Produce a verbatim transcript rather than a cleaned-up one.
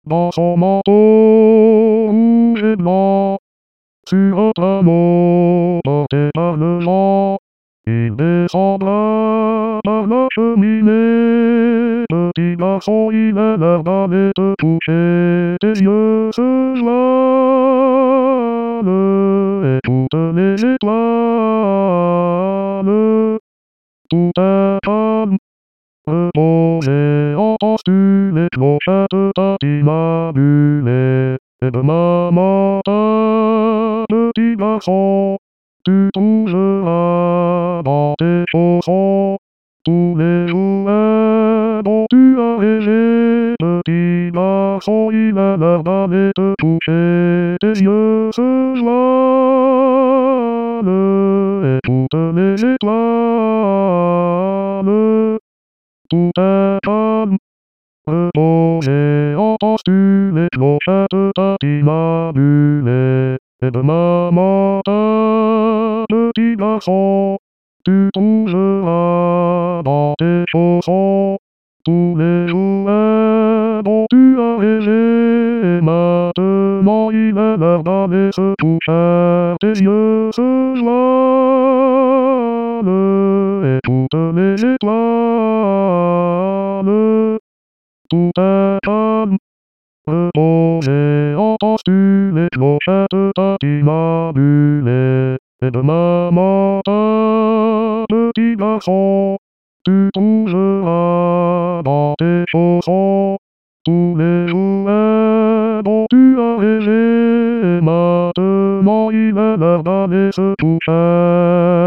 dans son manteau rouge et blanc, sur un traîneau porté par le vent. Il descendra par la cheminée. Petit garçon, il a l'air d'aller te toucher. Tes yeux se voilent et toutes les étoiles. Tout est calme, reposé. Entends-tu les clochettes tintinnabulées? Et demain matin, petit garçon, tu trouveras dans tes chaussons tous les jouets dont tu as rêvé. Petit garçon, il a l'air d'aller te toucher. Tes yeux se voilent et toutes les étoiles. Tout est calme, reposé. Entends-tu les clochettes tintinnabulées? Et demain matin, petit garçon, tu trouveras dans tes chaussons tous les jouets dont tu as rêvé. Et maintenant, il a l'air d'aller se coucher. Tes yeux se voilent et toutes les étoiles. Tout est calme, reposé. Entends-tu les clochettes tintinnabulées? Et demain matin, petit garçon, tu trouveras dans tes chaussons tous les jouets dont tu as rêvé. Et maintenant, il a l'air d'aller se coucher.